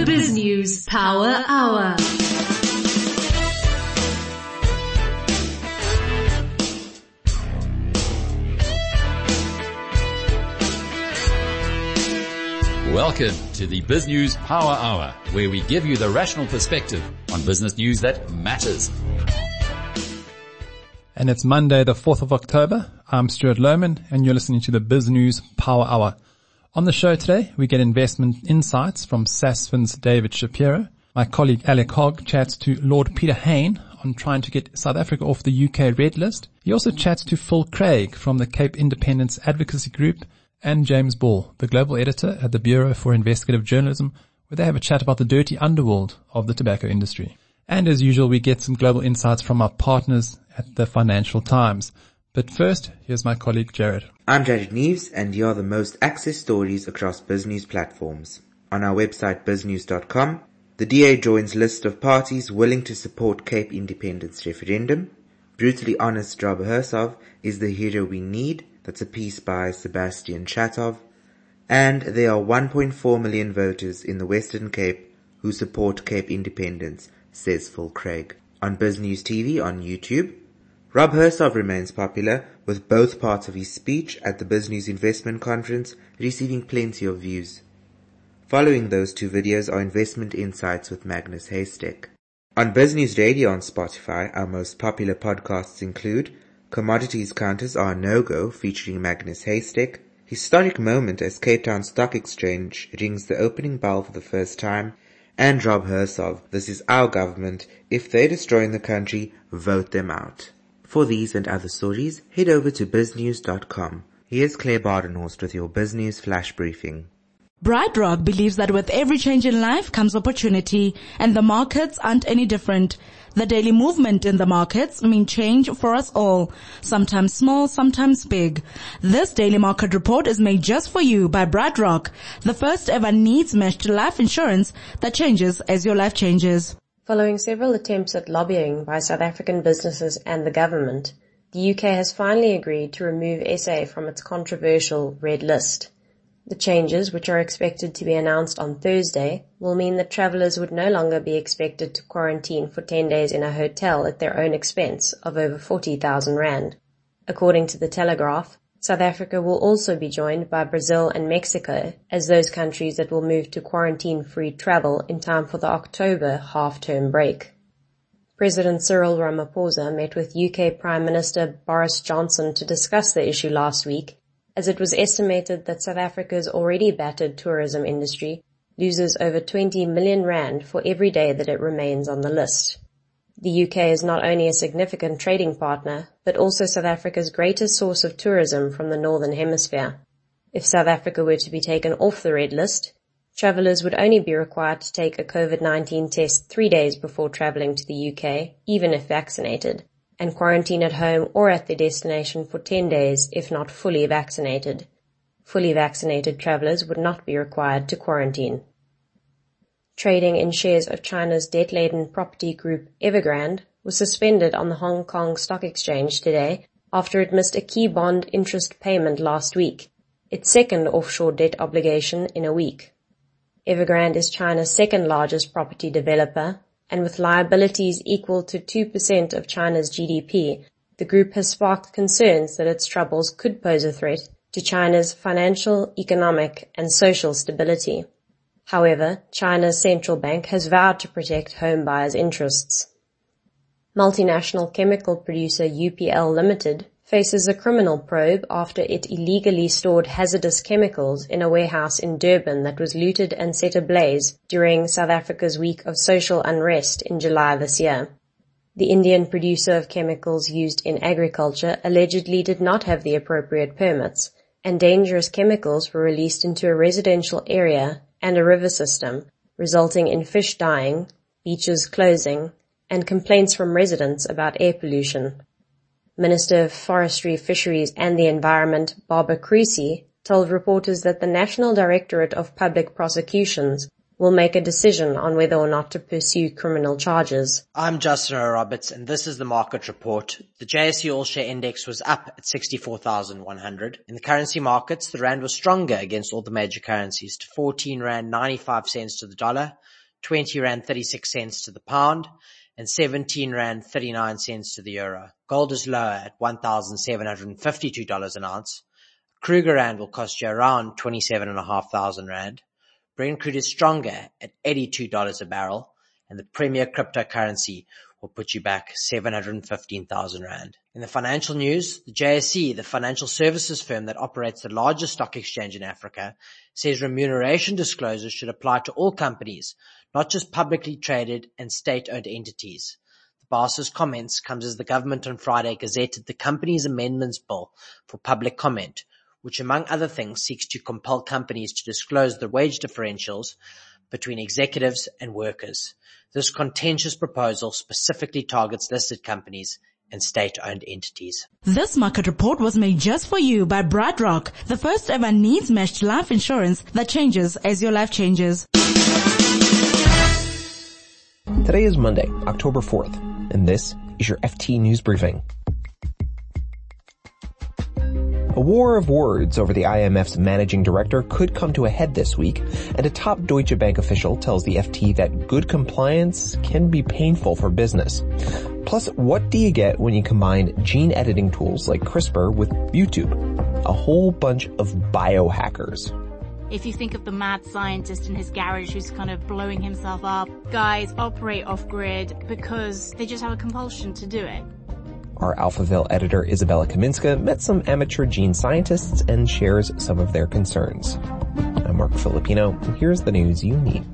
The Biz News Power Hour. Welcome to the Biz News Power Hour, where we give you the rational perspective on business news that matters. And it's Monday, the 4th of October. I'm Stuart Lohman, and you're listening to the Biz News Power Hour. On the show today, we get investment insights from Sasfin's David Shapiro. My colleague Alec Hogg chats to Lord Peter Hain on trying to get South Africa off the UK red list. He also chats to Phil Craig from the Cape Independence Advocacy Group and James Ball, the global editor at the Bureau for Investigative Journalism, where they have a chat about the dirty underworld of the tobacco industry. And as usual, we get some global insights from our partners at the Financial Times. But first, here's my colleague Jared. I'm Jared Neves, and here are the most accessed stories across BizNews platforms. On our website biznews.com, the DA joins list of parties willing to support Cape Independence referendum. Brutally honest Rob Hersov is the hero we need. That's a piece by Sebastian Chatov. And there are 1.4 million voters in the Western Cape who support Cape Independence, says Phil Craig. On BizNews TV on YouTube, Rob Hersov remains popular, with both parts of his speech at the BizNews Investment Conference receiving plenty of views. Following those two videos are investment insights with Magnus Haystack. On BizNews Radio on Spotify, our most popular podcasts include Commodities Counters Are a No-Go featuring Magnus Haystack, Historic Moment as Cape Town Stock Exchange rings the opening bell for the first time, and Rob Hersov, This Is Our Government, If They're Destroying the Country, Vote Them Out. For these and other stories, head over to biznews.com. Here's Claire Badenhorst with your BizNews Flash Briefing. BrightRock believes that with every change in life comes opportunity, and the markets aren't any different. The daily movement in the markets mean change for us all, sometimes small, sometimes big. This daily market report is made just for you by BrightRock, the first ever needs-matched life insurance that changes as your life changes. Following several attempts at lobbying by South African businesses and the government, the UK has finally agreed to remove SA from its controversial red list. The changes, which are expected to be announced on Thursday, will mean that travellers would no longer be expected to quarantine for 10 days in a hotel at their own expense of over 40,000 rand. According to The Telegraph, South Africa will also be joined by Brazil and Mexico as those countries that will move to quarantine-free travel in time for the October half-term break. President Cyril Ramaphosa met with UK Prime Minister Boris Johnson to discuss the issue last week, as it was estimated that South Africa's already battered tourism industry loses over 20 million rand for every day that it remains on the list. The UK is not only a significant trading partner, but also South Africa's greatest source of tourism from the Northern Hemisphere. If South Africa were to be taken off the red list, travellers would only be required to take a COVID-19 test 3 days before travelling to the UK, even if vaccinated, and quarantine at home or at their destination for 10 days if not fully vaccinated. Fully vaccinated travellers would not be required to quarantine. Trading in shares of China's debt-laden property group Evergrande was suspended on the Hong Kong Stock Exchange today after it missed a key bond interest payment last week, its second offshore debt obligation in a week. Evergrande is China's second largest property developer, and with liabilities equal to 2% of China's GDP, the group has sparked concerns that its troubles could pose a threat to China's financial, economic, and social stability. However, China's central bank has vowed to protect home buyers' interests. Multinational chemical producer UPL Limited faces a criminal probe after it illegally stored hazardous chemicals in a warehouse in Durban that was looted and set ablaze during South Africa's week of social unrest in July this year. The Indian producer of chemicals used in agriculture allegedly did not have the appropriate permits, and dangerous chemicals were released into a residential area and a river system, resulting in fish dying, beaches closing, and complaints from residents about air pollution. Minister of Forestry, Fisheries and the Environment, Barbara Creecy, told reporters that the National Directorate of Public Prosecutions will make a decision on whether or not to pursue criminal charges. I'm Justin Roberts, and this is the market report. The JSE All-Share Index was up at 64,100. In the currency markets, the rand was stronger against all the major currencies to 14 rand 95 cents to the dollar, 20 rand 36 cents to the pound, and 17 rand 39 cents to the euro. Gold is lower at $1,752 an ounce. A Kruger rand will cost you around 27,500 rand. Brent crude is stronger at $82 a barrel, and the premier cryptocurrency will put you back 715,000 rand. In the financial news, the JSE, the financial services firm that operates the largest stock exchange in Africa, says remuneration disclosures should apply to all companies, not just publicly traded and state-owned entities. The boss's comments comes as the government on Friday gazetted the company's amendments bill for public comment, which among other things seeks to compel companies to disclose the wage differentials between executives and workers. This contentious proposal specifically targets listed companies and state-owned entities. This market report was made just for you by BrightRock, the first ever needs-meshed life insurance that changes as your life changes. Today is Monday, October 4th, and this is your FT News Briefing. A war of words over the IMF's managing director could come to a head this week, and a top Deutsche Bank official tells the FT that good compliance can be painful for business. Plus, what do you get when you combine gene editing tools like CRISPR with YouTube? A whole bunch of biohackers. If you think of the mad scientist in his garage who's kind of blowing himself up, guys operate off-grid because they just have a compulsion to do it. Our Alphaville editor Isabella Kaminska met some amateur gene scientists and shares some of their concerns. I'm Mark Filipino, and here's the news you need.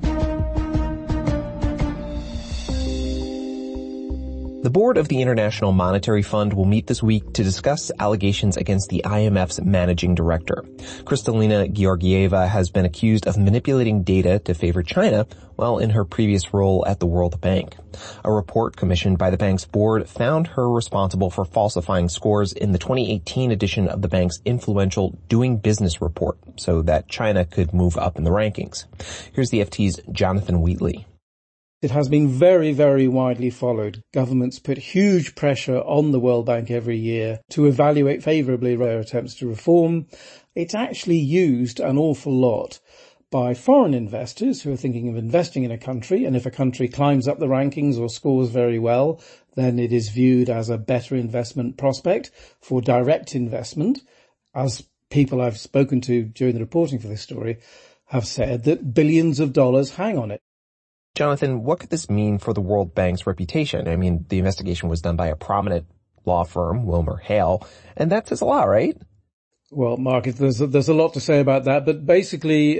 The board of the International Monetary Fund will meet this week to discuss allegations against the IMF's managing director. Kristalina Georgieva has been accused of manipulating data to favor China while in her previous role at the World Bank. A report commissioned by the bank's board found her responsible for falsifying scores in the 2018 edition of the bank's influential Doing Business report so that China could move up in the rankings. Here's the FT's Jonathan Wheatley. It has been very, very widely followed. Governments put huge pressure on the World Bank every year to evaluate favourably their attempts to reform. It's actually used an awful lot by foreign investors who are thinking of investing in a country, and if a country climbs up the rankings or scores very well, then it is viewed as a better investment prospect for direct investment. As people I've spoken to during the reporting for this story have said, that billions of dollars hang on it. Jonathan, what could this mean for the World Bank's reputation? I mean, the investigation was done by a prominent law firm, WilmerHale, and that says a lot, right? Well, Mark, there's a lot to say about that, but basically,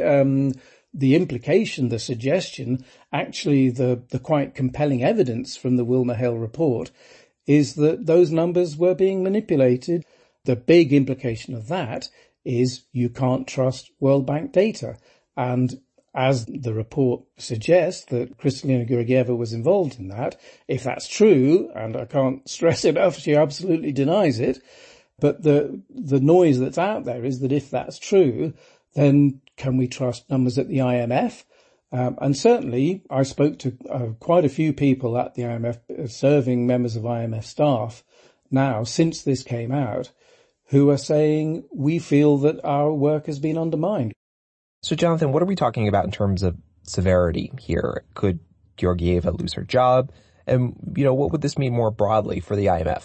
the implication, the suggestion, actually the quite compelling evidence from the WilmerHale report is that those numbers were being manipulated. The big implication of that is you can't trust World Bank data. And as the report suggests that Kristalina Georgieva was involved in that, if that's true, and I can't stress enough, she absolutely denies it, but the noise that's out there is that if that's true, then can we trust numbers at the IMF? And certainly I spoke to quite a few people at the IMF, serving members of IMF staff now since this came out, who are saying we feel that our work has been undermined. So, Jonathan, what are we talking about in terms of severity here? Could Georgieva lose her job? And, what would this mean more broadly for the IMF?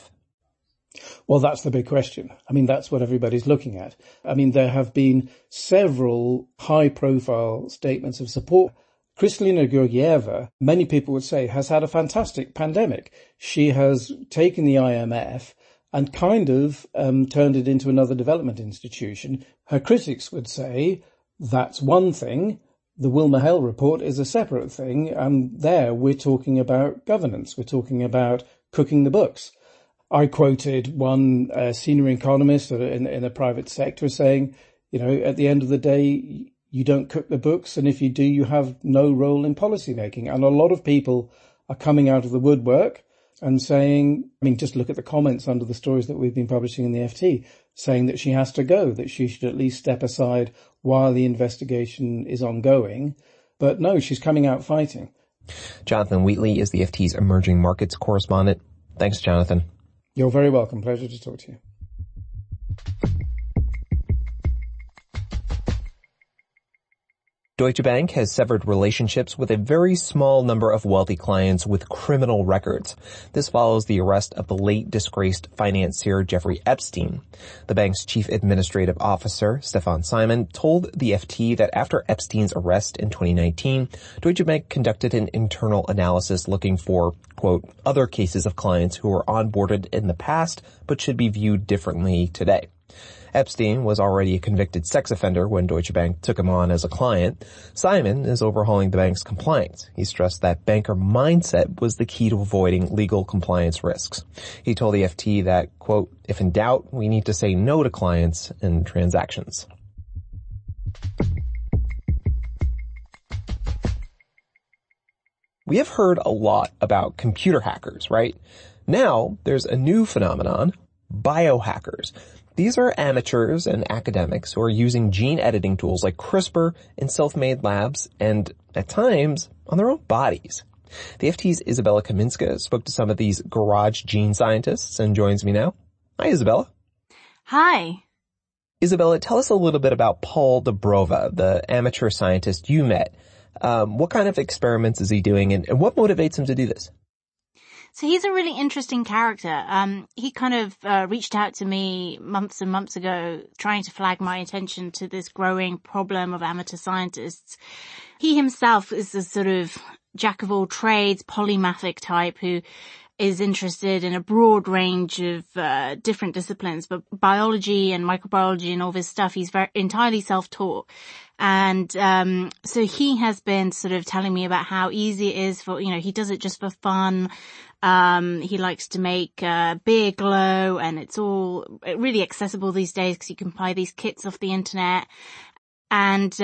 Well, that's the big question. I mean, that's what everybody's looking at. I mean, there have been several high-profile statements of support. Kristalina Georgieva, many people would say, has had a fantastic pandemic. She has taken the IMF and kind of turned it into another development institution. Her critics would say that's one thing. The WilmerHale report is a separate thing. And there we're talking about governance. We're talking about cooking the books. I quoted one senior economist in the private sector saying, at the end of the day, you don't cook the books. And if you do, you have no role in policy making. And a lot of people are coming out of the woodwork and saying, just look at the comments under the stories that we've been publishing in the FT, saying that she has to go, that she should at least step aside while the investigation is ongoing. But no, she's coming out fighting. Jonathan Wheatley is the FT's emerging markets correspondent. Thanks, Jonathan. You're very welcome. Pleasure to talk to you. Deutsche Bank has severed relationships with a very small number of wealthy clients with criminal records. This follows the arrest of the late disgraced financier Jeffrey Epstein. The bank's chief administrative officer, Stefan Simon, told the FT that after Epstein's arrest in 2019, Deutsche Bank conducted an internal analysis looking for, quote, other cases of clients who were onboarded in the past but should be viewed differently today. Epstein was already a convicted sex offender when Deutsche Bank took him on as a client. Simon is overhauling the bank's compliance. He stressed that banker mindset was the key to avoiding legal compliance risks. He told the FT that, quote, if in doubt, we need to say no to clients and transactions. We have heard a lot about computer hackers, right? Now, there's a new phenomenon, biohackers. These are amateurs and academics who are using gene editing tools like CRISPR in self-made labs and, at times, on their own bodies. The FT's Isabella Kaminska spoke to some of these garage gene scientists and joins me now. Hi, Isabella. Hi. Isabella, tell us a little bit about Paul Dobrova, the amateur scientist you met. What kind of experiments is he doing and what motivates him to do this? So he's a really interesting character. He kind of reached out to me months and months ago trying to flag my attention to this growing problem of amateur scientists. He himself is a sort of jack of all trades, polymathic type who is interested in a broad range of different disciplines, but biology and microbiology and all this stuff, he's entirely self-taught. And so he has been sort of telling me about how easy it is for, he does it just for fun. He likes to make beer glow, and it's all really accessible these days because you can buy these kits off the internet. And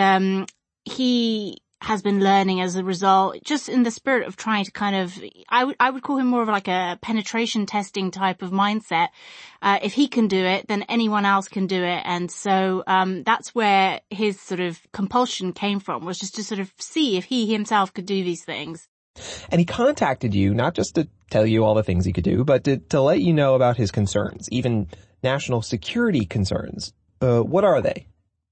he has been learning as a result, just in the spirit of trying to kind of, I would call him more of like a penetration testing type of mindset. If he can do it, then anyone else can do it. And so, that's where his sort of compulsion came from, was just to sort of see if he himself could do these things. And he contacted you, not just to tell you all the things he could do, but to let you know about his concerns, even national security concerns. What are they?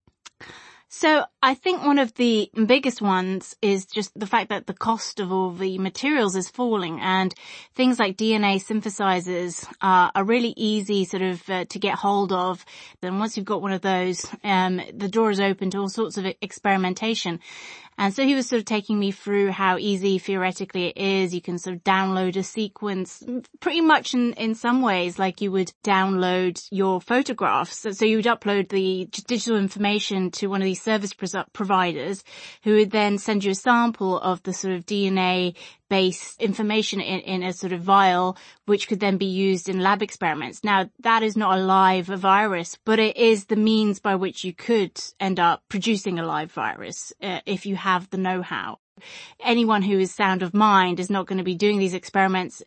So I think one of the biggest ones is just the fact that the cost of all the materials is falling, and things like DNA synthesizers are really easy sort of to get hold of. Then once you've got one of those, the door is open to all sorts of experimentation. And so he was sort of taking me through how easy theoretically it is. You can sort of download a sequence pretty much in some ways like you would download your photographs. So you would upload the digital information to one of these service providers who would then send you a sample of the sort of DNA-based information in a sort of vial, which could then be used in lab experiments. Now, that is not a live virus, but it is the means by which you could end up producing a live virus if you have the know-how. Anyone who is sound of mind is not going to be doing these experiments,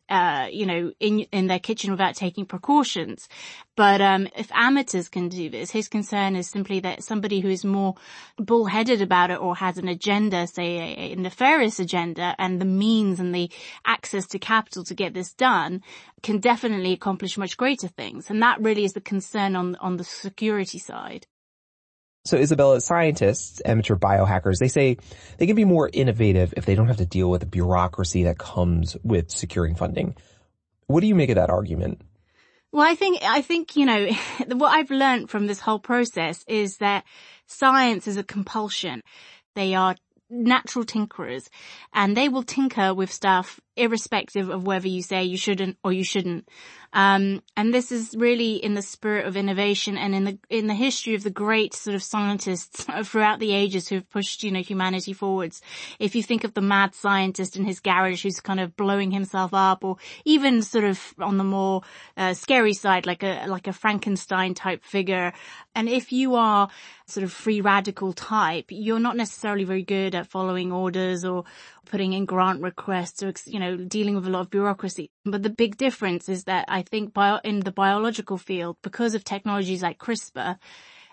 in their kitchen without taking precautions. But if amateurs can do this, his concern is simply that somebody who is more bullheaded about it or has an agenda, say a nefarious agenda, and the means and the access to capital to get this done, can definitely accomplish much greater things. And that really is the concern on the security side. So Isabella, scientists, amateur biohackers, they say they can be more innovative if they don't have to deal with the bureaucracy that comes with securing funding. What do you make of that argument? Well, I think, what I've learned from this whole process is that science is a compulsion. They are natural tinkerers, and they will tinker with stuff irrespective of whether you say you shouldn't or you shouldn't. And this is really in the spirit of innovation and in the history of the great sort of scientists throughout the ages who have pushed, humanity forwards. If you think of the mad scientist in his garage who's kind of blowing himself up, or even sort of on the more scary side, like a Frankenstein type figure. And if you are sort of free radical type, you're not necessarily very good at following orders or putting in grant requests or, dealing with a lot of bureaucracy. But the big difference is that I think in the biological field, because of technologies like CRISPR,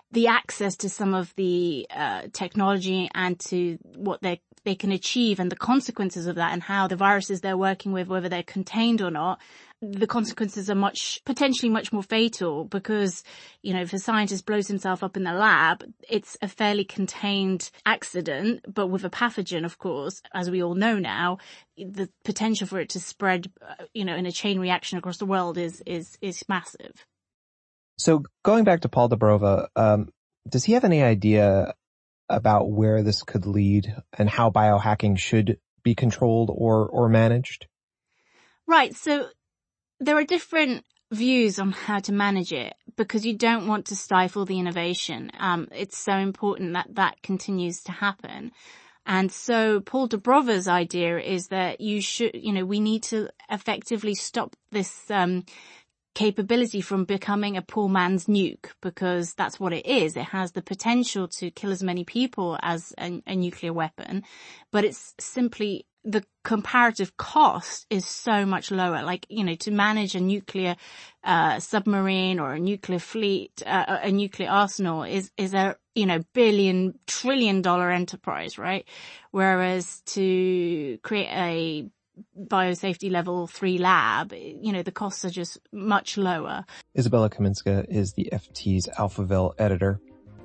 the access to some of the technology and to what they can achieve and the consequences of that and how the viruses they're working with, whether they're contained or not, the consequences are potentially much more fatal because, if a scientist blows himself up in the lab, it's a fairly contained accident, but with a pathogen, of course, as we all know now, the potential for it to spread, in a chain reaction across the world is massive. So going back to Paul Dubrova, does he have any idea about where this could lead and how biohacking should be controlled or managed? Right. So there are different views on how to manage it because you don't want to stifle the innovation. It's so important that continues to happen. And so Paul Dubrova's idea is that we need to effectively stop this, capability from becoming a poor man's nuke, because that's what it is. It has the potential to kill as many people as a nuclear weapon, but it's simply the comparative cost is so much lower. Like, to manage a nuclear submarine or a nuclear fleet, a nuclear arsenal is a billion, trillion dollar enterprise, right? Whereas to create a biosafety level 3 lab, the costs are just much lower. Isabella Kaminska is the FT's Alphaville editor.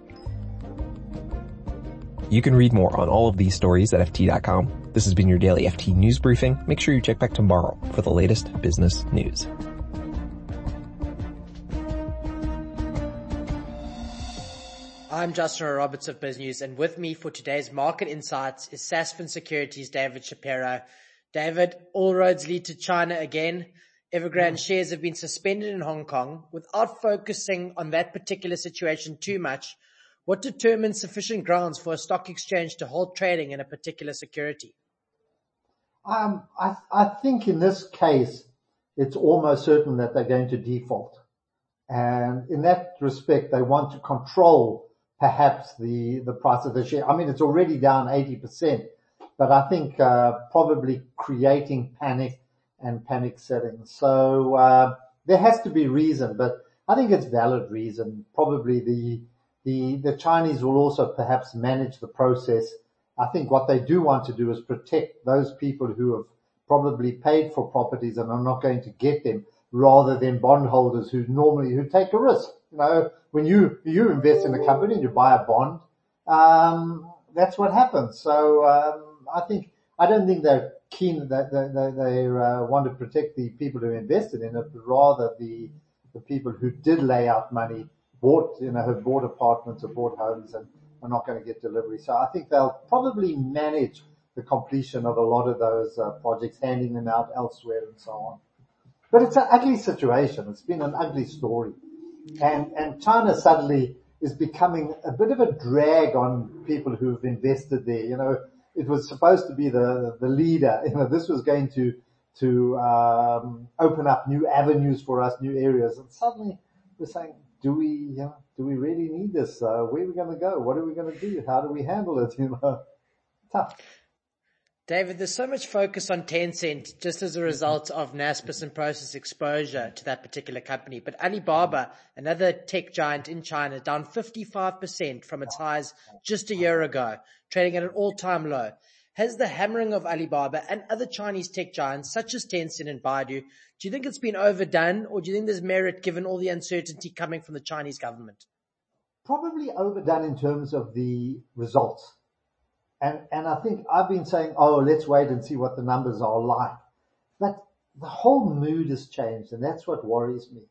You can read more on all of these stories at FT.com. This has been your daily FT News Briefing. Make sure you check back tomorrow for the latest business news. I'm Justin Roberts of BizNews, and with me for today's Market Insights is Sasfin Securities' David Shapiro. David, all roads lead to China again. Evergrande shares have been suspended in Hong Kong. Without focusing on that particular situation too much, what determines sufficient grounds for a stock exchange to hold trading in a particular security? I think in this case, it's almost certain that they're going to default. And in that respect, they want to control perhaps the price of the share. I mean, it's already down 80%. But I think probably creating panic and panic selling. So there has to be reason, but I think it's valid reason. Probably the Chinese will also perhaps manage the process. I think what they do want to do is protect those people who have probably paid for properties and are not going to get them, rather than bondholders who take a risk. When you invest in a company and you buy a bond, that's what happens. So I don't think they're keen that they want to protect the people who invested in it, but rather the people who did lay out money, have bought apartments or bought homes and are not going to get delivery. So I think they'll probably manage the completion of a lot of those projects, handing them out elsewhere and so on. But it's an ugly situation. It's been an ugly story. And China suddenly is becoming a bit of a drag on people who've invested there. It was supposed to be the leader. This was going to open up new avenues for us, new areas. And suddenly we're saying, do we really need this? Where are we going to go? What are we going to do? How do we handle it? Tough. David, there's so much focus on Tencent just as a result of Naspers and Prosus exposure to that particular company. But Alibaba, another tech giant in China, down 55% from its highs just a year ago, trading at an all-time low. Has the hammering of Alibaba and other Chinese tech giants such as Tencent and Baidu, do you think it's been overdone, or do you think there's merit given all the uncertainty coming from the Chinese government? Probably overdone in terms of the results. And I think I've been saying, let's wait and see what the numbers are like. But the whole mood has changed, and that's what worries me.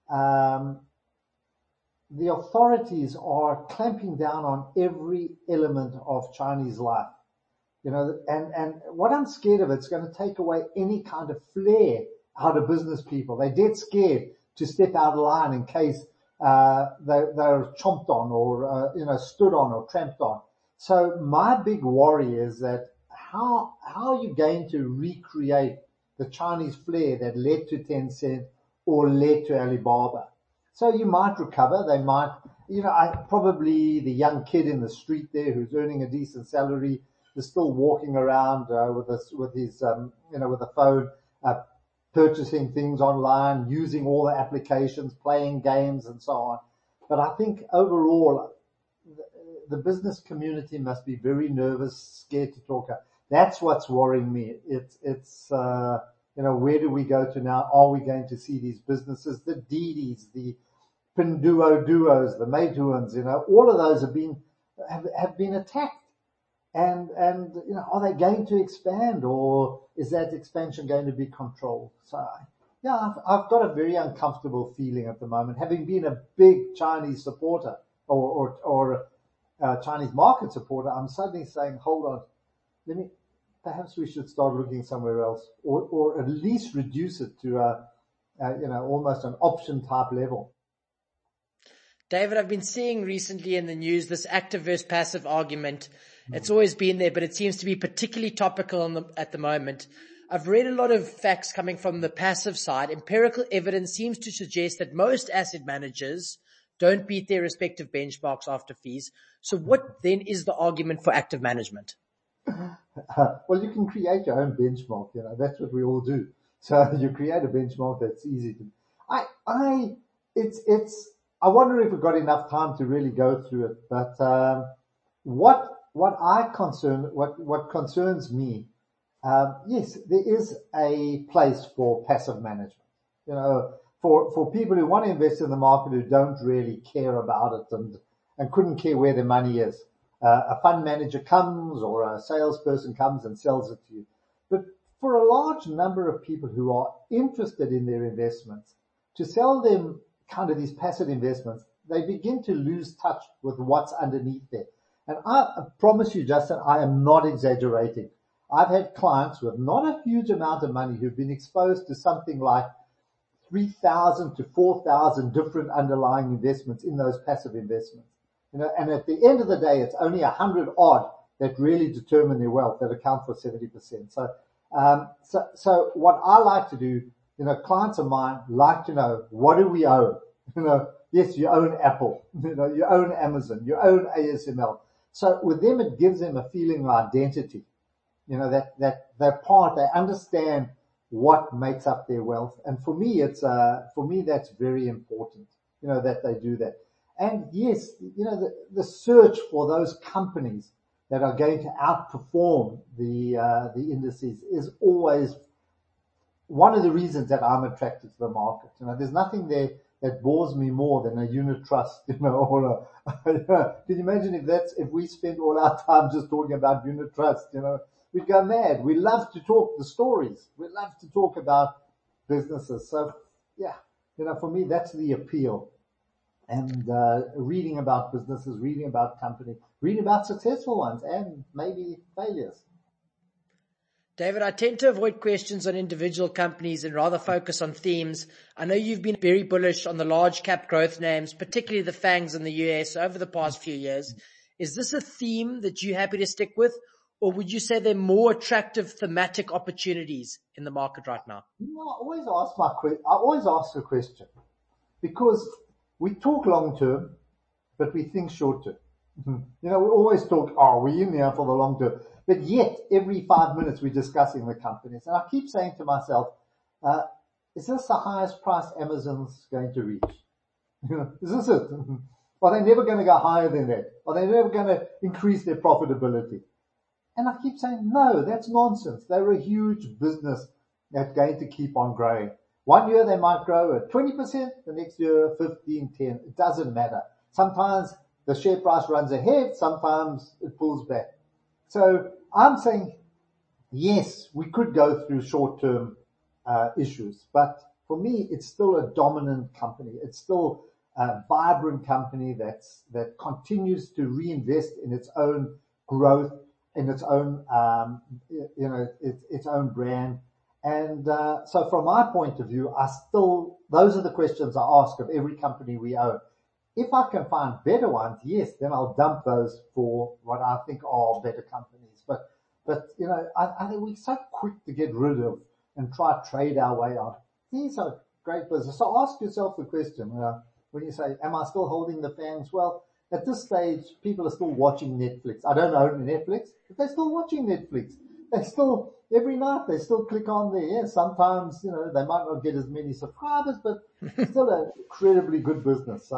The authorities are clamping down on every element of Chinese life. And what I'm scared of, it's going to take away any kind of flair out of business people. They're dead scared to step out of line in case they're chomped on or stood on or tramped on. So my big worry is that how are you going to recreate the Chinese flair that led to Tencent or led to Alibaba? So you might recover. They might, probably the young kid in the street there who's earning a decent salary is still walking around with a phone, purchasing things online, using all the applications, playing games and so on. But I think overall, the business community must be very nervous, scared to talk. That's what's worrying me. It's where do we go to now? Are we going to see these businesses, the Didis, the Pinduoduos, the Meituans, all of those have been attacked. And are they going to expand, or is that expansion going to be controlled? So, yeah, I've got a very uncomfortable feeling at the moment, having been a big Chinese supporter or Chinese market supporter. I'm suddenly saying, hold on, perhaps we should start looking somewhere else, or at least reduce it to almost an option type level. David, I've been seeing recently in the news this active versus passive argument. It's always been there, but it seems to be particularly topical at the moment. I've read a lot of facts coming from the passive side. Empirical evidence seems to suggest that most asset managers don't beat their respective benchmarks after fees. So what then is the argument for active management? Well, you can create your own benchmark. That's what we all do. So you create a benchmark that's easy to. I wonder if we've got enough time to really go through it. But what concerns me, yes, there is a place for passive management. For people who want to invest in the market who don't really care about it and couldn't care where their money is. A fund manager comes or a salesperson comes and sells it to you. But for a large number of people who are interested in their investments, to sell them kind of these passive investments, they begin to lose touch with what's underneath there. And I promise you, Justin, I am not exaggerating. I've had clients with not a huge amount of money who've been exposed to something like 3,000 to 4,000 different underlying investments in those passive investments. And at the end of the day, it's only 100 odd that really determine their wealth, that account for 70%. So what I like to do, clients of mine like to know, what do we own? Yes, you own Apple, you own Amazon, you own ASML. So with them, it gives them a feeling of identity, that they're part, they understand what makes up their wealth. And for me, that's very important, that they do that. And yes, the search for those companies that are going to outperform the indices is always one of the reasons that I'm attracted to the market. There's nothing there that bores me more than a unit trust, or can you imagine if we spend all our time just talking about unit trust, we'd go mad. We love to talk the stories. We love to talk about businesses. So yeah, for me, that's the appeal. And, reading about businesses, reading about companies, reading about successful ones and maybe failures. David, I tend to avoid questions on individual companies and rather focus on themes. I know you've been very bullish on the large cap growth names, particularly the FANGs in the US over the past few years. Is this a theme that you're happy to stick with, or would you say there are more attractive thematic opportunities in the market right now? I always ask the question because we talk long term, but we think short term. We always talk, we're in here for the long term. But yet, every 5 minutes we're discussing the companies. And I keep saying to myself, is this the highest price Amazon's going to reach? Is this it? Are they never going to go higher than that? Are they never going to increase their profitability? And I keep saying, no, that's nonsense. They're a huge business that's going to keep on growing. One year they might grow at 20%, the next year 15, 10. It doesn't matter. Sometimes the share price runs ahead, sometimes it pulls back. So I'm saying, yes, we could go through short-term issues, but for me, it's still a dominant company. It's still a vibrant company that continues to reinvest in its own growth, in its own, its own brand. And so from my point of view, those are the questions I ask of every company we own. If I can find better ones, yes, then I'll dump those for what I think are better companies. But I think we're so quick to get rid of and try to trade our way out. These are great business. So ask yourself the question, when you say, am I still holding the FANGs? Well, at this stage, people are still watching Netflix. I don't own Netflix, but they're still watching Netflix. Every night they still click on there. Yeah, sometimes, they might not get as many subscribers, but still an incredibly good business. So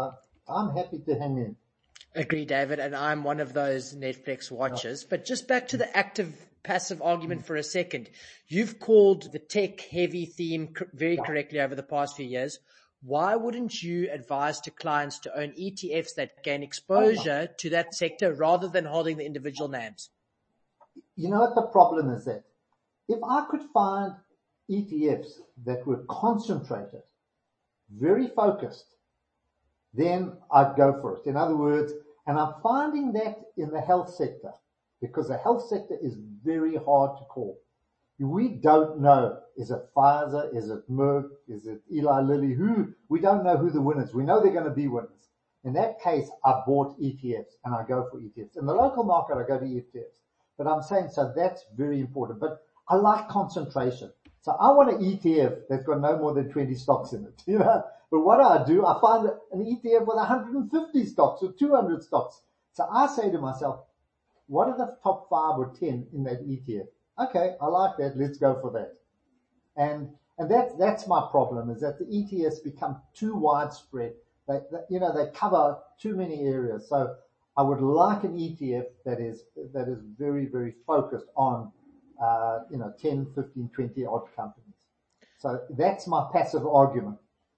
I'm happy to hang in. Agree, David, and I'm one of those Netflix watchers. But just back to the active-passive argument for a second. You've called the tech-heavy theme very correctly over the past few years. Why wouldn't you advise to clients to own ETFs that gain exposure to that sector rather than holding the individual names? You know what the problem is that if I could find ETFs that were concentrated, very focused, then I'd go for it. In other words, and I'm finding that in the health sector, because the health sector is very hard to call. We don't know, is it Pfizer, is it Merck, is it Eli Lilly, we don't know who the winners. We know they're going to be winners. In that case, I bought ETFs and I go for ETFs. In the local market, I go to ETFs. But I'm saying, so that's very important. But I like concentration. So I want an ETF that's got no more than 20 stocks in it, But what do, I find an ETF with 150 stocks or 200 stocks. So I say to myself, what are the top 5 or 10 in that ETF? Okay, I like that. Let's go for that. And that's my problem, is that the ETFs become too widespread. They cover too many areas. So I would like an ETF that is very, very focused on 10, 15, 20 odd companies. So that's my passive argument.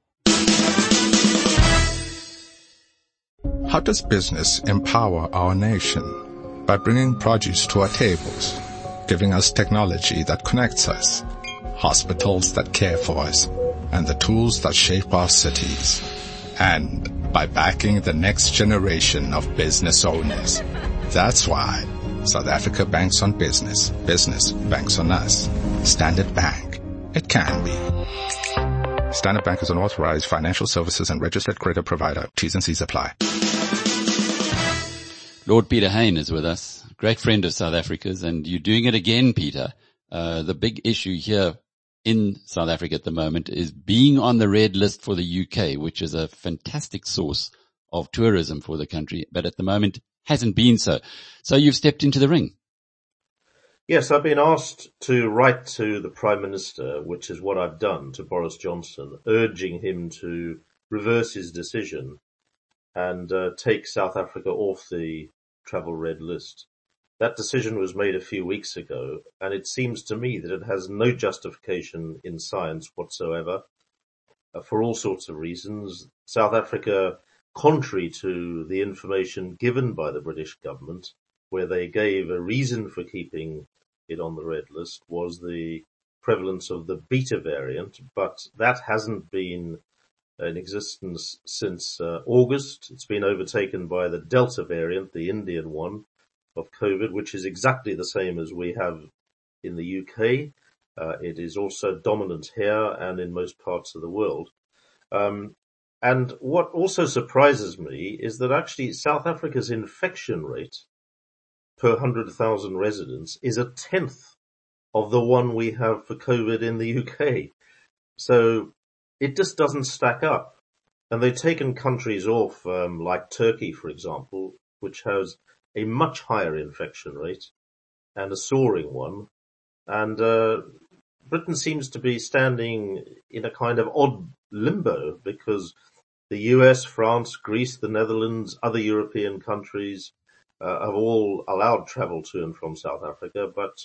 How does business empower our nation? By bringing produce to our tables, giving us technology that connects us, hospitals that care for us, and the tools that shape our cities. And by backing the next generation of business owners. That's why South Africa banks on business. Business banks on us. Standard Bank. It can be. Standard Bank is an authorized financial services and registered credit provider. T's and C's apply. Lord Peter Hain is with us, great friend of South Africa's, and you're doing it again, Peter. The big issue here in South Africa at the moment is being on the red list for the UK, which is a fantastic source of tourism for the country, but at the moment hasn't been so. So you've stepped into the ring. Yes, I've been asked to write to the Prime Minister, which is what I've done, to Boris Johnson, urging him to reverse his decision and take South Africa off the travel red list. That decision was made a few weeks ago, and it seems to me that it has no justification in science whatsoever, for all sorts of reasons. South Africa, contrary to the information given by the British government, where they gave a reason for keeping it on the red list, was the prevalence of the beta variant, but that hasn't been in existence since August. It's been overtaken by the Delta variant, the Indian one, of COVID, which is exactly the same as we have in the UK. It is also dominant here and in most parts of the world. And what also surprises me is that actually South Africa's infection rate per 100,000 residents is a tenth of the one we have for COVID in the UK. So it just doesn't stack up. And they've taken countries off, like Turkey, for example, which has a much higher infection rate and a soaring one. And Britain seems to be standing in a kind of odd limbo, because the US, France, Greece, the Netherlands, other European countries have all allowed travel to and from South Africa, but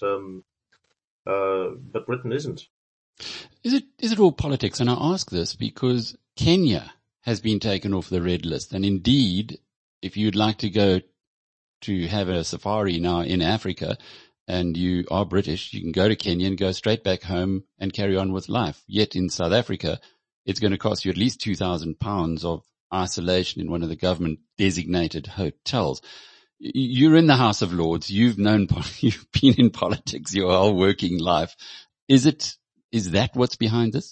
Britain isn't. Is it all politics? And I ask this because Kenya has been taken off the red list. And indeed, if you'd like to go to have a safari now in Africa and you are British, you can go to Kenya and go straight back home and carry on with life. Yet in South Africa, it's going to cost you at least £2,000 of isolation in one of the government designated hotels. You're in the House of Lords. You've been in politics your whole working life. Is that what's behind this?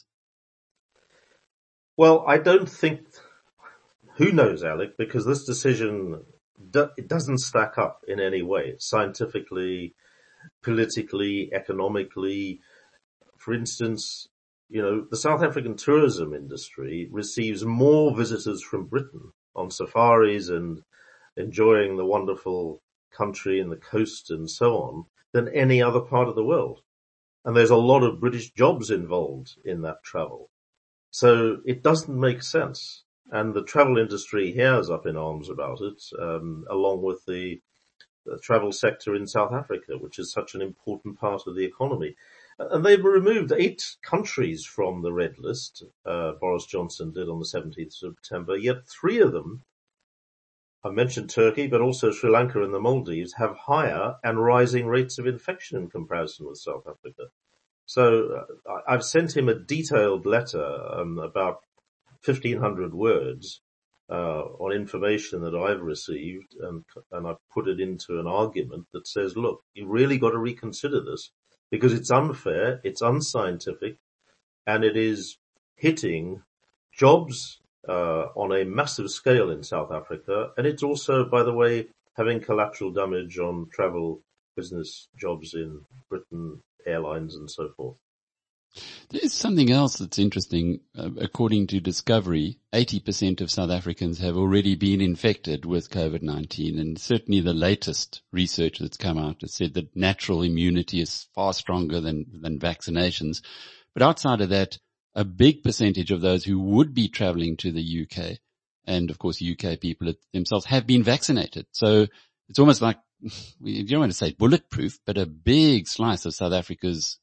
Well, I don't think, who knows, Alec, because this decision, it doesn't stack up in any way, scientifically, politically, economically. For instance, the South African tourism industry receives more visitors from Britain on safaris and enjoying the wonderful country and the coast and so on than any other part of the world. And there's a lot of British jobs involved in that travel. So it doesn't make sense. and the travel industry here is up in arms about it, along with the travel sector in South Africa, which is such an important part of the economy. And they've removed 8 countries from the red list. Boris Johnson did on the 17th of September, yet 3 of them, I mentioned Turkey, but also Sri Lanka and the Maldives, have higher and rising rates of infection in comparison with South Africa. So I've sent him a detailed letter, about 1,500 words, on information that I've received, and I've put it into an argument that says, look, you really got to reconsider this because it's unfair, it's unscientific, and it is hitting jobs on a massive scale in South Africa, and it's also, by the way, having collateral damage on travel business jobs in Britain, airlines and so forth. There's something else that's interesting. According to Discovery, 80% of South Africans have already been infected with COVID-19, and certainly the latest research that's come out has said that natural immunity is far stronger than vaccinations. But outside of that, a big percentage of those who would be traveling to the UK, and of course UK people themselves, have been vaccinated. So it's almost like, you don't want to say bulletproof, but a big slice of South Africa's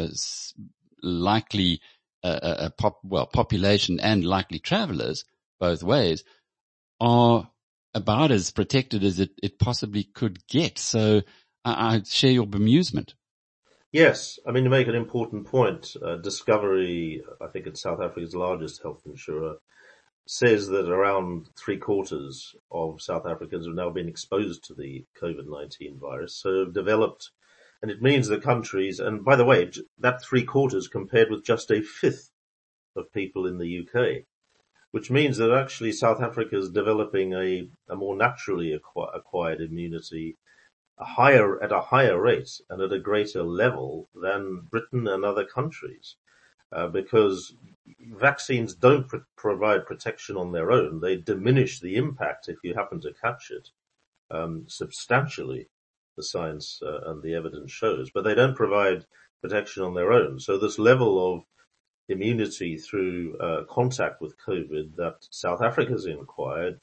likely population and likely travelers both ways are about as protected as it possibly could get. So I share your bemusement. Yes, I mean, to make an important point, Discovery, I think it's South Africa's largest health insurer, says that around 3/4 of South Africans have now been exposed to the COVID-19 virus, so have developed. And it means the countries, and by the way, that 3/4 compared with just 1/5 of people in the UK, which means that actually South Africa is developing a more naturally acquired immunity at a higher rate and at a greater level than Britain and other countries, because vaccines don't provide protection on their own. They diminish the impact if you happen to catch it substantially. The science and the evidence shows, but they don't provide protection on their own. So this level of immunity through contact with COVID that South Africa's acquired,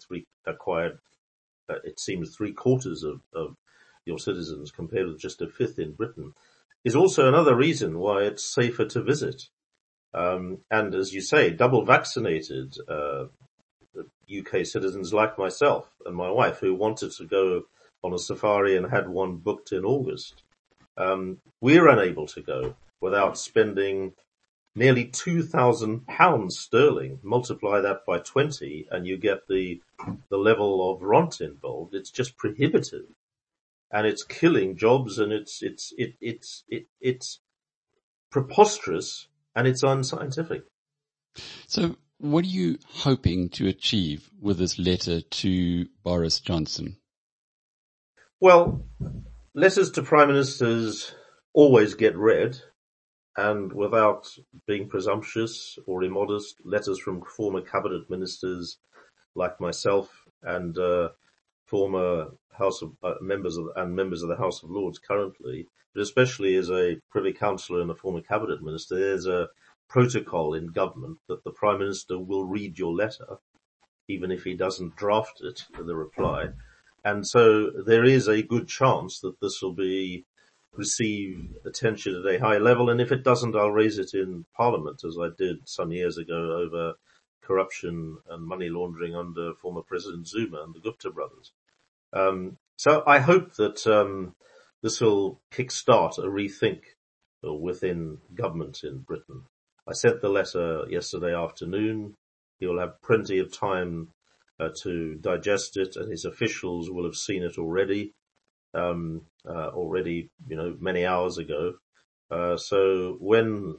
it seems 3/4 of your citizens compared with just 1/5 in Britain, is also another reason why it's safer to visit. And as you say, double vaccinated UK citizens like myself and my wife, who wanted to go on a safari and had one booked in August, we're unable to go without spending nearly £2,000 sterling. Multiply that by 20 and you get the level of rent involved. It's just prohibitive, and it's killing jobs, and it's preposterous, and it's unscientific. So what are you hoping to achieve with this letter to Boris Johnson? Well, letters to prime ministers always get read, and without being presumptuous or immodest, letters from former cabinet ministers like myself and former House of members of the House of Lords currently, but especially as a Privy Councillor and a former cabinet minister, there's a protocol in government that the prime minister will read your letter, even if he doesn't draft it, the reply. And so there is a good chance that this will receive attention at a high level. And if it doesn't, I'll raise it in Parliament, as I did some years ago over corruption and money laundering under former President Zuma and the Gupta brothers. So I hope that this will kickstart a rethink within government in Britain. I sent the letter yesterday afternoon. He'll have plenty of time to digest it, and his officials will have seen it already, many hours ago. So when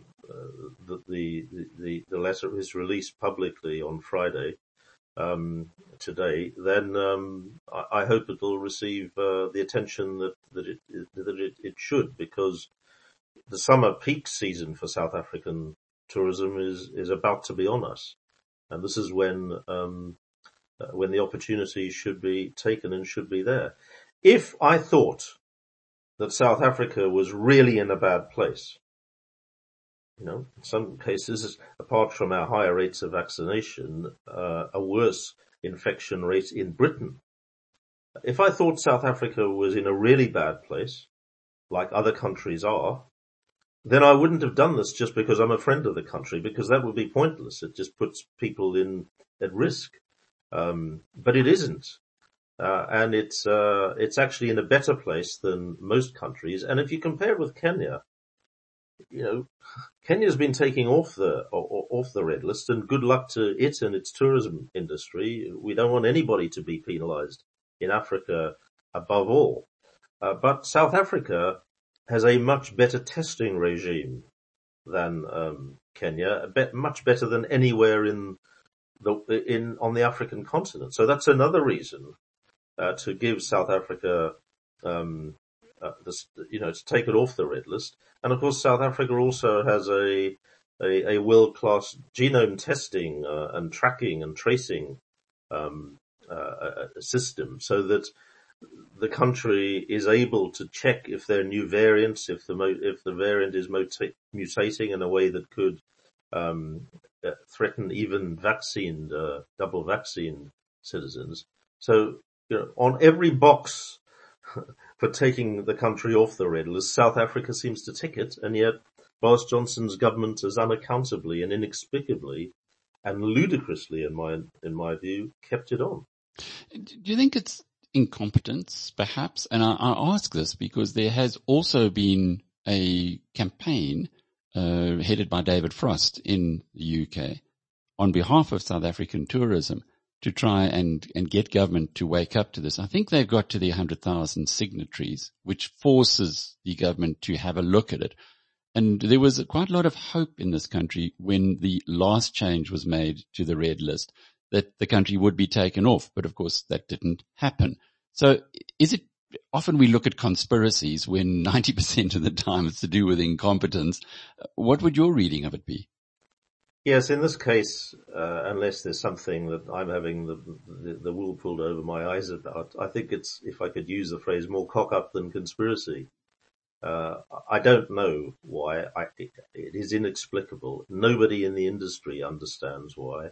the letter is released publicly on Friday, today, then I hope it will receive the attention that it should, because the summer peak season for South African tourism is about to be on us, and this is when the opportunity should be taken and should be there. If I thought that South Africa was really in a bad place, in some cases, apart from our higher rates of vaccination, a worse infection rate in Britain. If I thought South Africa was in a really bad place, like other countries are, then I wouldn't have done this just because I'm a friend of the country, because that would be pointless. It just puts people at risk. But it isn't. And it's actually in a better place than most countries. And if you compare it with Kenya, Kenya's been taking off the red list, and good luck to it and its tourism industry. We don't want anybody to be penalized in Africa above all. But South Africa has a much better testing regime than Kenya, much better than anywhere on the African continent. So that's another reason to give South Africa to take it off the red list. And of course, South Africa also has a world-class genome testing and tracking and tracing system, so that the country is able to check if there are new variants, if the variant is mutating in a way that could threaten even double vaccinated citizens. So, on every box for taking the country off the red list, South Africa seems to tick it, and yet Boris Johnson's government has unaccountably and inexplicably and ludicrously, in my view, kept it on. Do you think it's incompetence, perhaps? And I ask this because there has also been a campaign headed by David Frost in the UK on behalf of South African tourism to try and get government to wake up to this. I think they've got to the 100,000 signatories, which forces the government to have a look at it. And there was quite a lot of hope in this country when the last change was made to the red list that the country would be taken off. But of course that didn't happen. So is it, often we look at conspiracies when 90% of the time it's to do with incompetence. What would your reading of it be? Yes, in this case, unless there's something that I'm having the wool pulled over my eyes about, I think it's, if I could use the phrase, more cock-up than conspiracy. I don't know why. It is inexplicable. Nobody in the industry understands why.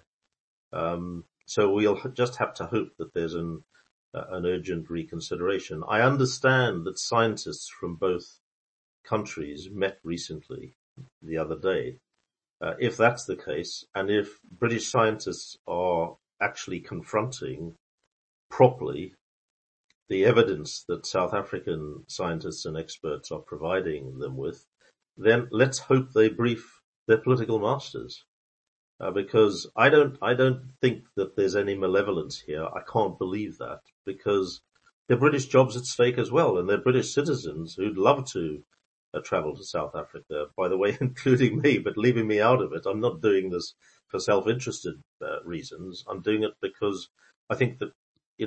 So we'll just have to hope that there's an urgent reconsideration. I understand that scientists from both countries met recently, the other day. If that's the case, and if British scientists are actually confronting properly the evidence that South African scientists and experts are providing them with, then let's hope they brief their political masters. Because I don't think that there's any malevolence here. I can't believe that, because there are British jobs at stake as well, and they're British citizens who'd love to travel to South Africa, by the way, including me, but leaving me out of it. I'm not doing this for self-interested reasons. I'm doing it because I think that,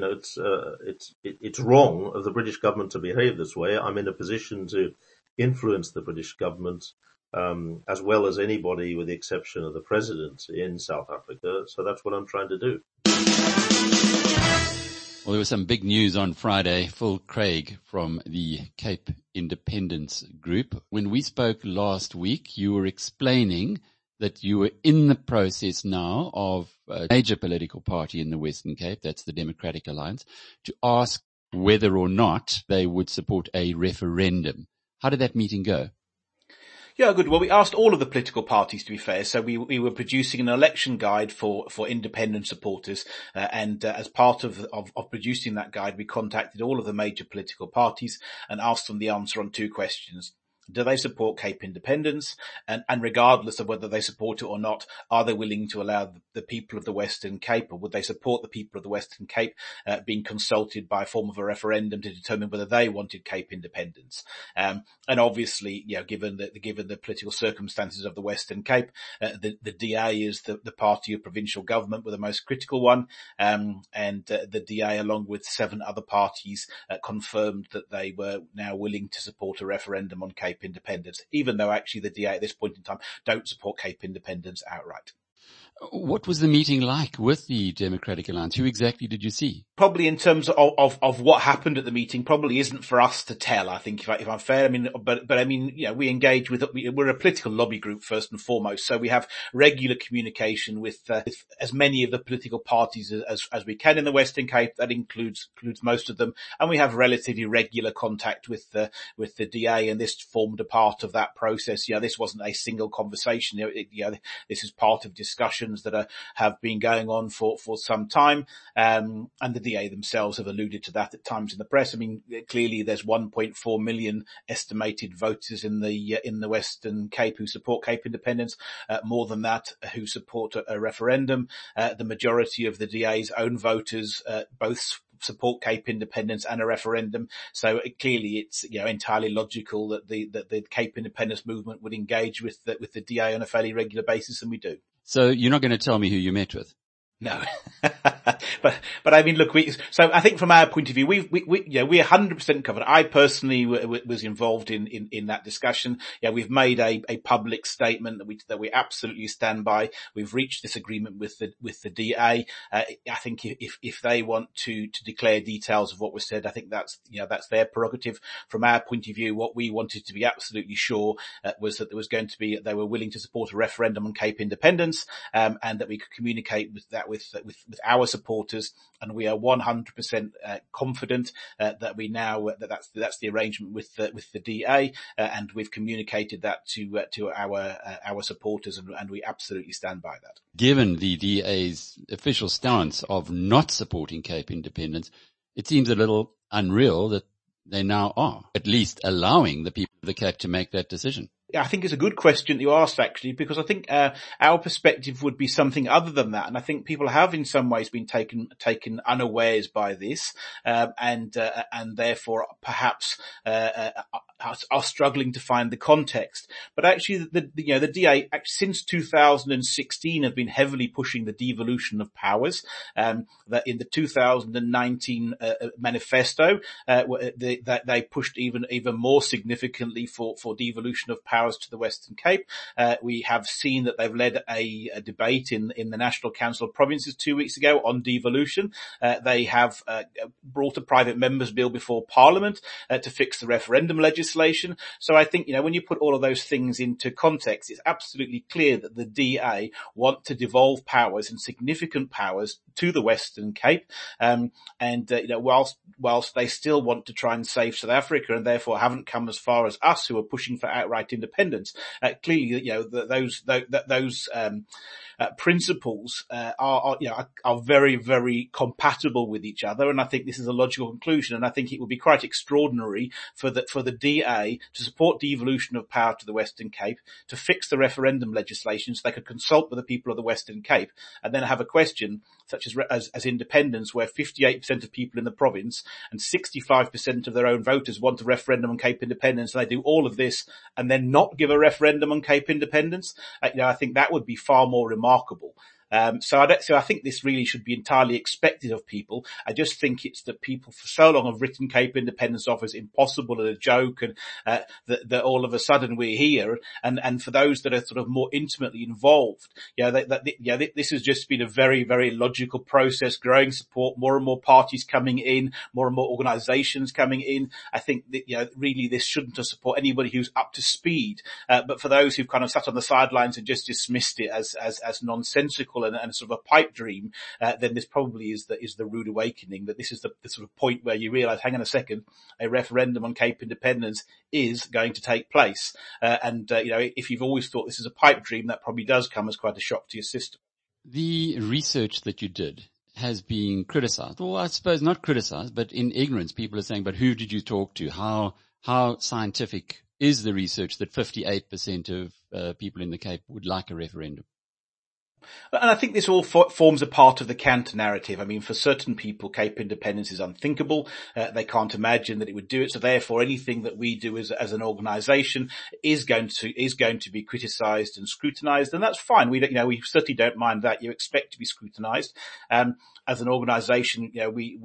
it's wrong of the British government to behave this way. I'm in a position to influence the British government, as well as anybody with the exception of the president in South Africa. So that's what I'm trying to do. Well, there was some big news on Friday. Phil Craig from the Cape Independence Group. When we spoke last week, you were explaining that you were in the process now of a major political party in the Western Cape, that's the Democratic Alliance, to ask whether or not they would support a referendum. How did that meeting go? Yeah, good. Well, we asked all of the political parties, to be fair. So we were producing an election guide for independent supporters. And as part of producing that guide, we contacted all of the major political parties and asked them the answer on two questions. Do they support Cape independence? And regardless of whether they support it or not, are they willing to allow the people of the Western Cape, or would they support the people of the Western Cape being consulted by a form of a referendum to determine whether they wanted Cape independence? And obviously, given the political circumstances of the Western Cape, the DA is the party of provincial government with the most critical one, and the DA, along with 7 other parties, confirmed that they were now willing to support a referendum on Cape independence, even though actually the DA at this point in time don't support Cape independence outright. What was the meeting like with the Democratic Alliance? Who exactly did you see? Probably in terms of what happened at the meeting, probably isn't for us to tell, I think, if I'm fair. I mean, but I mean, we engage we're a political lobby group first and foremost. So we have regular communication with as many of the political parties as we can in the Western Cape. That includes most of them. And we have relatively regular contact with the DA, and this formed a part of that process. This wasn't a single conversation. This is part of discussions that have been going on for some time. And the DA themselves have alluded to that at times in the press. I mean, clearly there's 1.4 million estimated voters in the Western Cape who support Cape independence, more than that who support a referendum. The majority of the DA's own voters both support Cape independence and a referendum. So clearly it's, entirely logical that the Cape independence movement would engage with the DA on a fairly regular basis, and we do. So you're not going to tell me who you met with? No. But I mean, look, so I think from our point of view, we're 100% covered. I personally was involved in that discussion. We've made a public statement that we absolutely stand by. We've reached this agreement with the DA. I think if they want to declare details of what was said, I think that's their prerogative. From our point of view, what we wanted to be absolutely sure was that they were willing to support a referendum on Cape independence, and that we could communicate with that with our supporters, and we are 100% confident that that's the arrangement with the DA, and we've communicated that to our supporters, and we absolutely stand by that. Given the DA's official stance of not supporting Cape independence, it seems a little unreal that they now are at least allowing the people of the Cape to make that decision. I think it's a good question that you asked, actually, because I think our perspective would be something other than that, and I think people have in some ways been taken unawares by this, and therefore perhaps are struggling to find the context. But actually, the DA since 2016 have been heavily pushing the devolution of powers. That in the 2019 manifesto, they pushed even more significantly for devolution of powers to the Western Cape. We have seen that they've led a debate in the National Council of Provinces 2 weeks ago on devolution. They have brought a private members bill before Parliament to fix the referendum legislation. So I think, when you put all of those things into context, it's absolutely clear that the DA want to devolve powers and significant powers to the Western Cape. Whilst they still want to try and save South Africa and therefore haven't come as far as us who are pushing for outright independence, clearly, those principles are very, very compatible with each other, and I think this is a logical conclusion. And I think it would be quite extraordinary for the DA to support devolution of power to the Western Cape, to fix the referendum legislation so they could consult with the people of the Western Cape, and then have a question such as independence, where 58% of people in the province and 65% of their own voters want a referendum on Cape independence, and they do all of this and then not give a referendum on Cape independence. I think that would be far more remarkable. So I think this really should be entirely expected of people. I just think it's that people for so long have written Cape independence off as impossible and a joke, and that all of a sudden we're here. And for those that are sort of more intimately involved, this has just been a very, very logical process, growing support, more and more parties coming in, more and more organisations coming in. I think that, really this shouldn't have support anybody who's up to speed. But for those who've kind of sat on the sidelines and just dismissed it as nonsensical and sort of a pipe dream, then this probably is the rude awakening, that this is the sort of point where you realise, hang on a second, a referendum on Cape independence is going to take place. If you've always thought this is a pipe dream, that probably does come as quite a shock to your system. The research that you did has been criticised. Well, I suppose not criticised, but in ignorance, people are saying, but who did you talk to? How scientific is the research that 58% of people in the Cape would like a referendum? And I think this all forms a part of the counter narrative. I mean, for certain people, Cape independence is unthinkable. They can't imagine that it would do it. So therefore, anything that we do as an organisation is going to be criticised and scrutinised, and that's fine. We certainly don't mind that. You expect to be scrutinised. As an organisation, we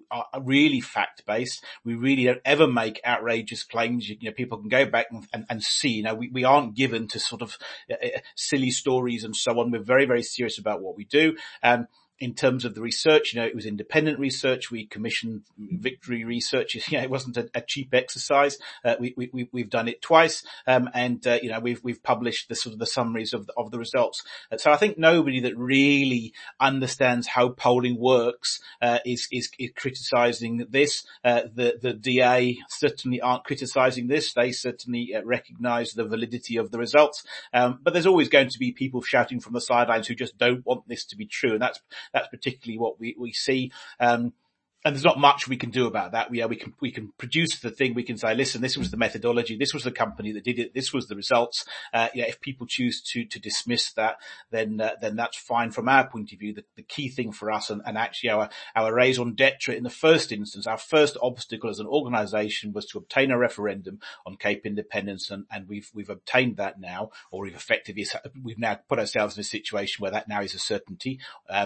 are really fact-based. We really don't ever make outrageous claims. People can go back and see, we aren't given to sort of silly stories and so on. We're very, very serious about what we do. In terms of the research, it was independent research. We commissioned Victory Research. It wasn't a cheap exercise. We've done it twice. We've published the sort of the summaries of the results. So I think nobody that really understands how polling works, is criticizing this. The DA certainly aren't criticizing this. They certainly recognize the validity of the results. But there's always going to be people shouting from the sidelines who just don't want this to be true. And that's particularly what we see. And there's not much we can do about that. We can produce the thing. We can say, listen, this was the methodology. This was the company that did it. This was the results. If people choose to dismiss that, then that's fine from our point of view. The key thing for us and actually our raison d'etre in the first instance, our first obstacle as an organization was to obtain a referendum on Cape independence. And we've obtained that now, or we've now put ourselves in a situation where that now is a certainty.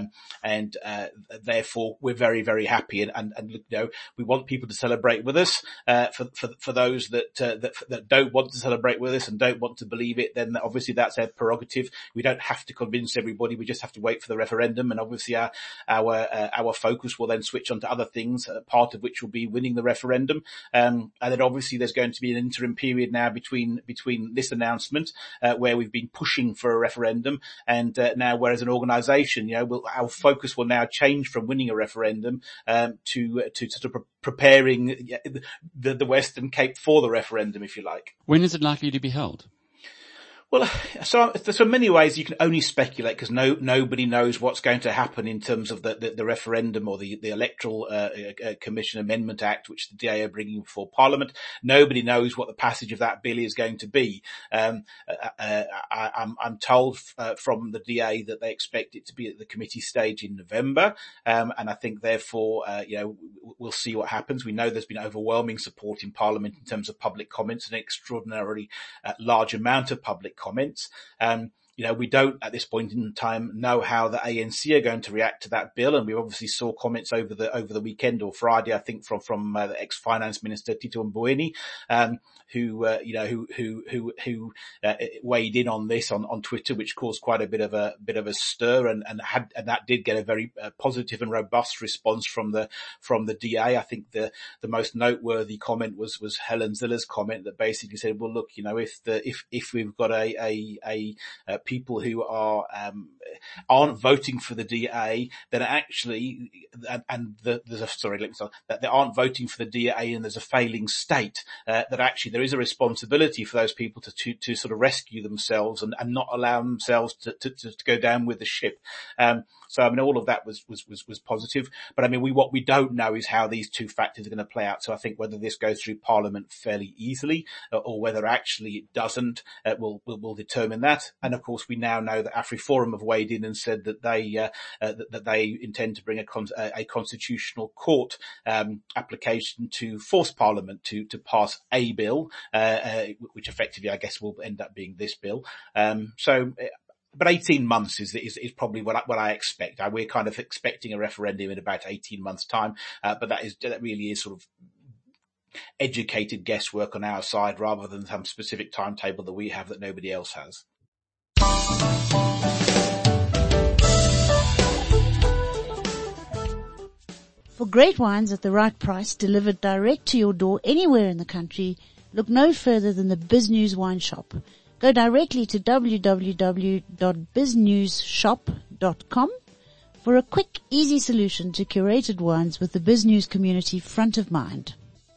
Therefore we're very, very happy. And we want people to celebrate with us. For those that don't want to celebrate with us and don't want to believe it, then obviously that's their prerogative. We don't have to convince everybody. We just have to wait for the referendum. And obviously our focus will then switch on to other things, part of which will be winning the referendum. And then obviously there's going to be an interim period now between this announcement, where we've been pushing for a referendum, and now, whereas an organisation, our focus will now change from winning a referendum to sort of preparing the Western Cape for the referendum, if you like. When is it likely to be held? Well, so in many ways you can only speculate because nobody knows what's going to happen in terms of the referendum or the Electoral Commission Amendment Act, which the DA are bringing before Parliament. Nobody knows what the passage of that bill is going to be. I'm told from the DA that they expect it to be at the committee stage in November, and I think therefore we'll see what happens. We know there's been overwhelming support in Parliament in terms of public comments, an extraordinarily large amount of public comments. We don't at this point in time know how the ANC are going to react to that bill, and we obviously saw comments over the weekend or Friday, I think, from the ex-finance minister Tito Mboweni, who weighed in on this on Twitter, which caused quite a bit of a stir, and that did get a very positive and robust response from the DA. I think the most noteworthy comment was Helen Zille's comment that basically said, well, look, if we've got a people who aren't voting for the DA, then actually, that they aren't voting for the DA, and there's a failing state, that actually there is a responsibility for those people to sort of rescue themselves and not allow themselves to go down with the ship. So all of that was positive. But what we don't know is how these two factors are going to play out. So I think whether this goes through Parliament fairly easily, or whether actually it doesn't, will determine that. And of course, we now know that AfriForum have weighed in and said that they intend to bring a constitutional court application to force Parliament to pass a bill, which effectively, I guess, will end up being this bill. But 18 months is probably what I expect. We're kind of expecting a referendum in about 18 months' time, but that really is sort of educated guesswork on our side rather than some specific timetable that we have that nobody else has. For great wines at the right price delivered direct to your door anywhere in the country, look no further than the BizNews Wine Shop. Go directly to www.biznewsshop.com for a quick, easy solution to curated wines with the BizNews community front of mind.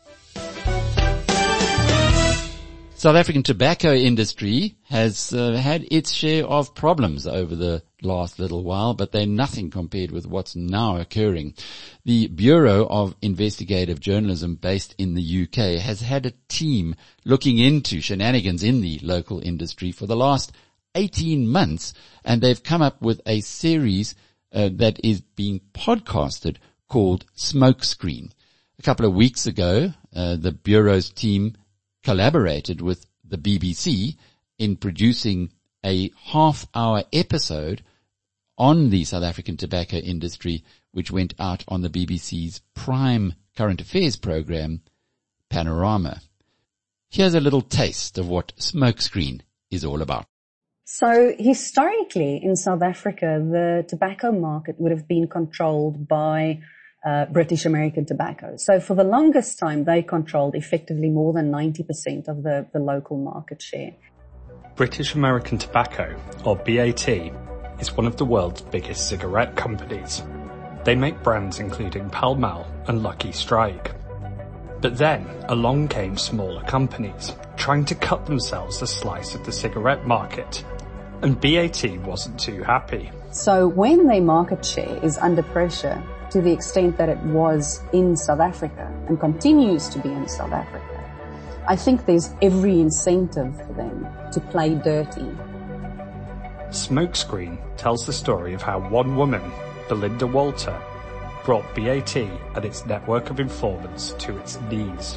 South African tobacco industry has had its share of problems over the last little while, but they're nothing compared with what's now occurring. The Bureau of Investigative Journalism based in the UK has had a team looking into shenanigans in the local industry for the last 18 months, and they've come up with a series that is being podcasted called Smokescreen. A couple of weeks ago, the Bureau's team collaborated with the BBC in producing a half-hour episode on the South African tobacco industry which went out on the BBC's prime current affairs program, Panorama. Here's a little taste of what Smokescreen is all about. So historically in South Africa, the tobacco market would have been controlled by British American Tobacco. So for the longest time, they controlled effectively more than 90% of the local market share. British American Tobacco, or BAT, is one of the world's biggest cigarette companies. They make brands including Pall Mall and Lucky Strike. But then along came smaller companies trying to cut themselves a slice of the cigarette market, and BAT wasn't too happy. So when their market share is under pressure to the extent that it was in South Africa and continues to be in South Africa, I think there's every incentive for them to play dirty. Smokescreen tells the story of how one woman, Belinda Walter, brought BAT and its network of informants to its knees.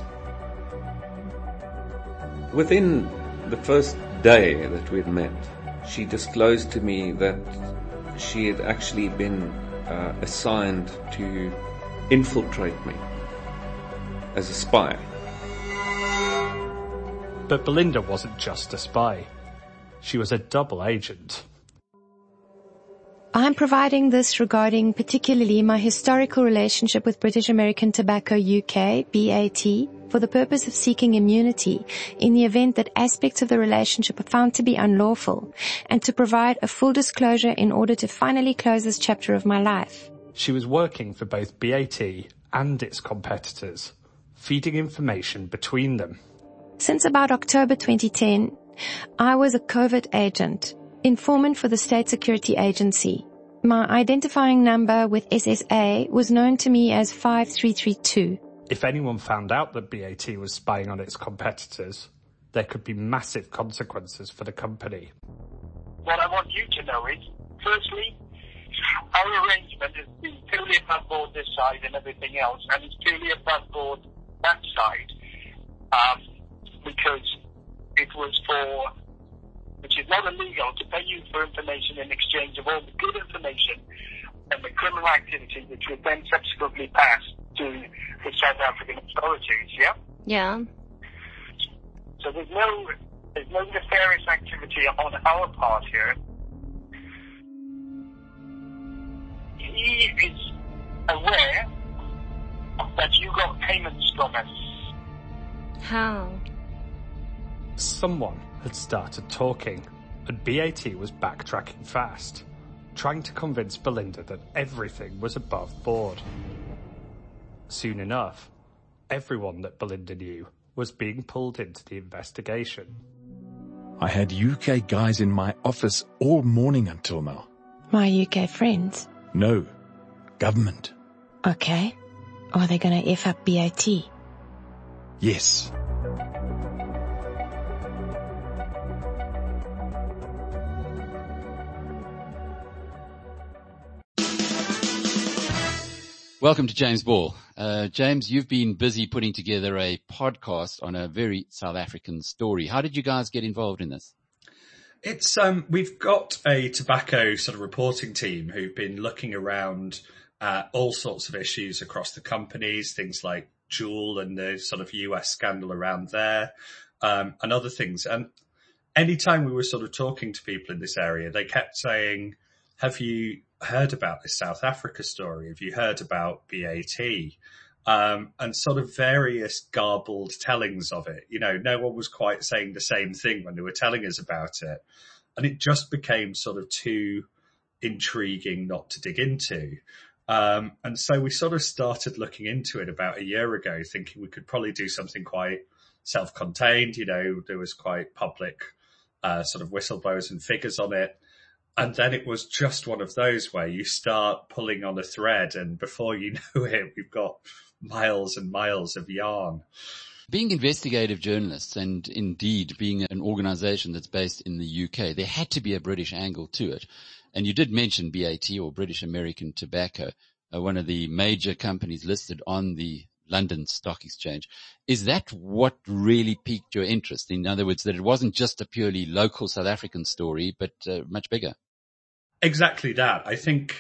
Within the first day that we'd met, she disclosed to me that she had actually been assigned to infiltrate me as a spy. But Belinda wasn't just a spy. She was a double agent. I'm providing this regarding particularly my historical relationship with British American Tobacco UK, BAT, for the purpose of seeking immunity in the event that aspects of the relationship are found to be unlawful, and to provide a full disclosure in order to finally close this chapter of my life. She was working for both BAT and its competitors, feeding information between them. Since about October 2010, I was a covert agent, informant for the State Security Agency. My identifying number with SSA was known to me as 5332. If anyone found out that BAT was spying on its competitors, there could be massive consequences for the company. What I want you to know is, firstly, our arrangement is purely above board this side and everything else, and it's purely above board that side, because it was for, which is not illegal, to pay you for information in exchange of all the good information and the criminal activity which would then subsequently pass to the South African authorities, yeah? Yeah. So there's no nefarious activity on our part here. He is aware that you got payments from us. How? Someone had started talking, and BAT was backtracking fast, trying to convince Belinda that everything was above board. Soon enough, everyone that Belinda knew was being pulled into the investigation. I had UK guys in my office all morning until now. My UK friends? No, government. Okay. Are they going to F up BAT? Yes. Welcome to James Ball. James, you've been busy putting together a podcast on a very South African story. How did you guys get involved in this? It's we've got a tobacco sort of reporting team who've been looking around at all sorts of issues across the companies, things like Juul and the sort of US scandal around there, and other things. And anytime we were sort of talking to people in this area, they kept saying, have you heard about this South Africa story? Have you heard about BAT? And sort of various garbled tellings of it. You know, no one was quite saying the same thing when they were telling us about it. And it just became sort of too intriguing not to dig into. And so we sort of started looking into it about a year ago, thinking we could probably do something quite self-contained. You know, there was quite public sort of whistleblowers and figures on it. And then it was just one of those where you start pulling on a thread, and before you know it, we've got miles and miles of yarn. Being investigative journalists, and indeed being an organization that's based in the UK, there had to be a British angle to it. And you did mention BAT, or British American Tobacco, one of the major companies listed on the London Stock Exchange. Is that what really piqued your interest? In other words, that it wasn't just a purely local South African story, but much bigger? Exactly that. I think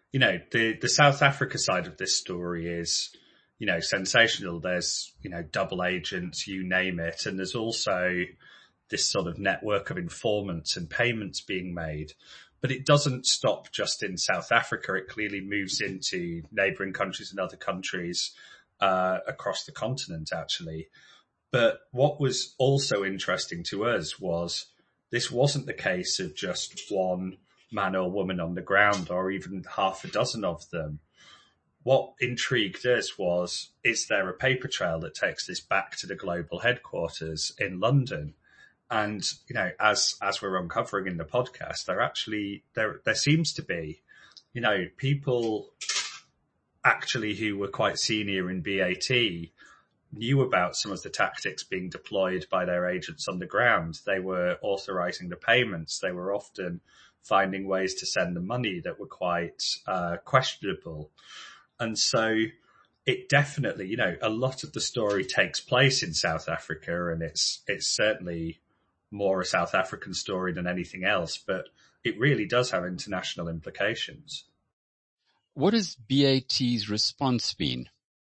the South Africa side of this story is, sensational. There's, double agents, you name it. And there's also this sort of network of informants and payments being made. But it doesn't stop just in South Africa. It clearly moves into neighbouring countries and other countries across the continent, actually. But what was also interesting to us was this wasn't the case of just one man or woman on the ground or even half a dozen of them. What intrigued us was, is there a paper trail that takes this back to the global headquarters in London? And, as we're uncovering in the podcast, there seems to be, people actually who were quite senior in BAT knew about some of the tactics being deployed by their agents on the ground. They were authorizing the payments. They were often finding ways to send the money that were quite questionable. And so it definitely, a lot of the story takes place in South Africa, and it's certainly more a South African story than anything else, but it really does have international implications. What has BAT's response been?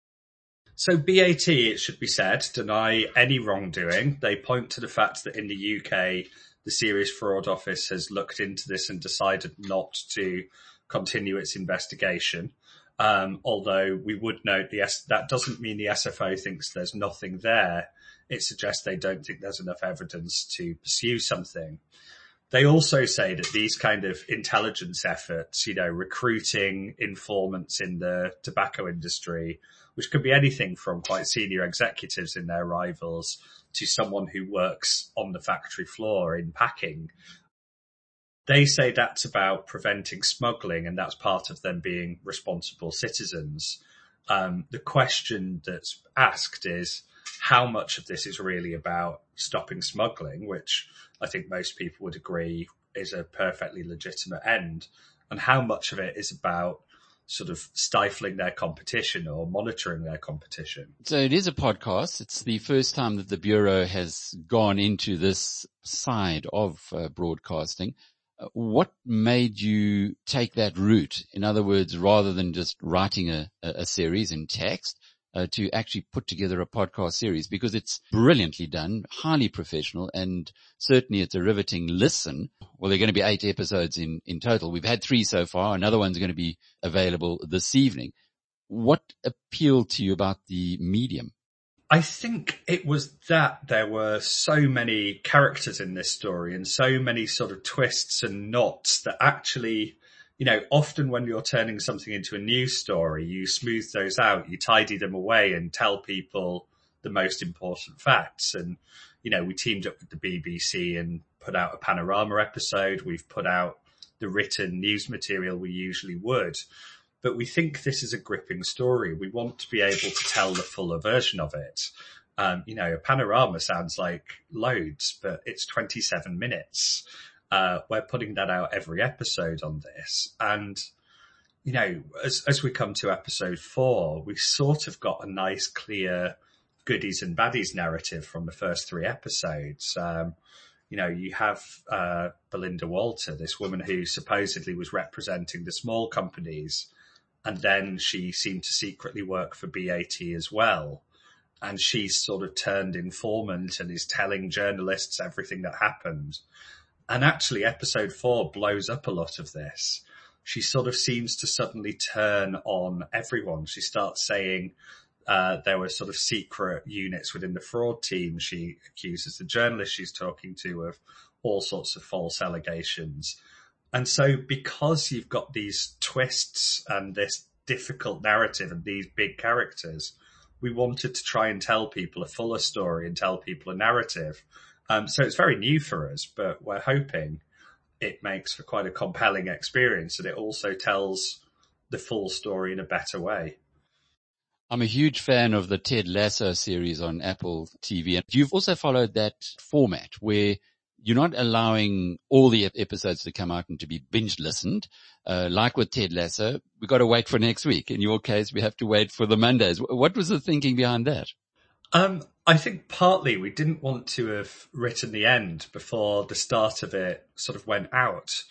So BAT, it should be said, deny any wrongdoing. They point to the fact that in the UK, the Serious Fraud Office has looked into this and decided not to continue its investigation. Although we would note that doesn't mean the SFO thinks there's nothing there. It suggests they don't think there's enough evidence to pursue something. They also say that these kind of intelligence efforts, recruiting informants in the tobacco industry, which could be anything from quite senior executives in their rivals to someone who works on the factory floor in packing. They say that's about preventing smuggling, and that's part of them being responsible citizens. The question that's asked is how much of this is really about stopping smuggling, which I think most people would agree is a perfectly legitimate end, and how much of it is about sort of stifling their competition or monitoring their competition. So it is a podcast. It's the first time that the Bureau has gone into this side of broadcasting. What made you take that route? In other words, rather than just writing a series in text, to actually put together a podcast series, because it's brilliantly done, highly professional, and certainly it's a riveting listen. Well, there are going to be 8 episodes in total. We've had 3 so far. Another one's going to be available this evening. What appealed to you about the medium? I think it was that there were so many characters in this story and so many sort of twists and knots that actually, often when you're turning something into a news story, you smooth those out, you tidy them away and tell people the most important facts. And, we teamed up with the BBC and put out a panorama episode. We've put out the written news material we usually would. But we think this is a gripping story. We want to be able to tell the fuller version of it. A panorama sounds like loads, but it's 27 minutes. We're putting that out every episode on this. And, as we come to episode 4, we sort of got a nice, clear goodies and baddies narrative from the first 3 episodes. You have Belinda Walter, this woman who supposedly was representing the small companies, and then she seemed to secretly work for BAT as well. And she's sort of turned informant and is telling journalists everything that happened. And actually, episode 4 blows up a lot of this. She sort of seems to suddenly turn on everyone. She starts saying there were sort of secret units within the fraud team. She accuses the journalist she's talking to of all sorts of false allegations. And so because you've got these twists and this difficult narrative and these big characters, we wanted to try and tell people a fuller story and tell people a narrative. So it's very new for us, but we're hoping it makes for quite a compelling experience, and it also tells the full story in a better way. I'm a huge fan of the Ted Lasso series on Apple TV. And you've also followed that format where you're not allowing all the episodes to come out and to be binge listened. Like with Ted Lasso, we've got to wait for next week. In your case, we have to wait for the Mondays. What was the thinking behind that? I think partly we didn't want to have written the end before the start of it sort of went out.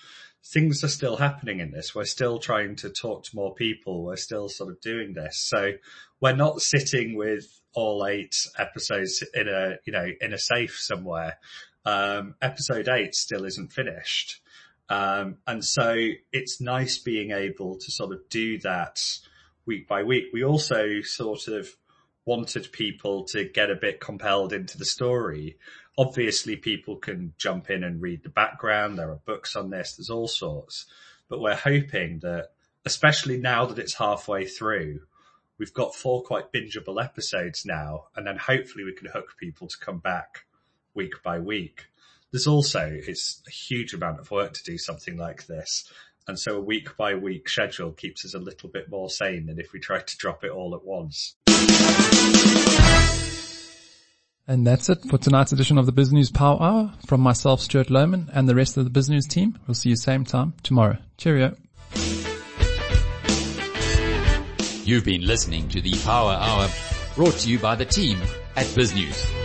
things are still happening in this. We're still trying to talk to more people. We're still sort of doing this. So we're not sitting with all 8 episodes in a safe somewhere. Episode 8 still isn't finished. And so it's nice being able to sort of do that week by week. We also sort of wanted people to get a bit compelled into the story. Obviously, people can jump in and read the background. There are books on this. There's all sorts. But we're hoping that, especially now that it's halfway through, we've got 4 quite bingeable episodes now, and then hopefully we can hook people to come back week by week. There's also, it's a huge amount of work to do something like this. And so a week by week schedule keeps us a little bit more sane than if we try to drop it all at once. And that's it for tonight's edition of the BizNews Power Hour. From myself, Stuart Lohman, and the rest of the BizNews team, we'll see you same time tomorrow. Cheerio. You've been listening to the Power Hour, brought to you by the team at BizNews.